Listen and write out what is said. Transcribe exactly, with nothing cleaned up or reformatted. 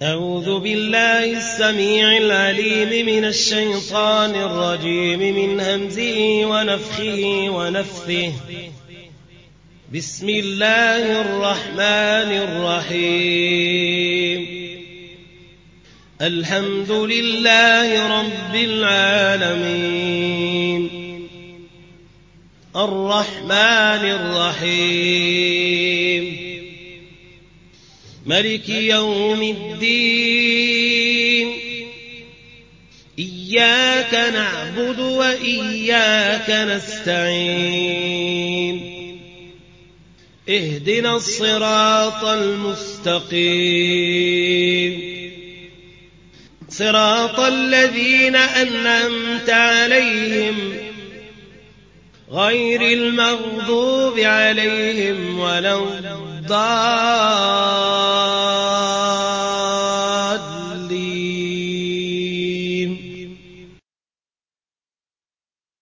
أعوذ بالله السميع العليم من الشيطان الرجيم من همزه ونفخه ونفثه. بسم الله الرحمن الرحيم. الحمد لله رب العالمين الرحمن الرحيم ملك يوم الدين. إياك نعبد وإياك نستعين. اهدنا الصراط المستقيم صراط الذين أنعمت عليهم غير المغضوب عليهم ولا الضالين.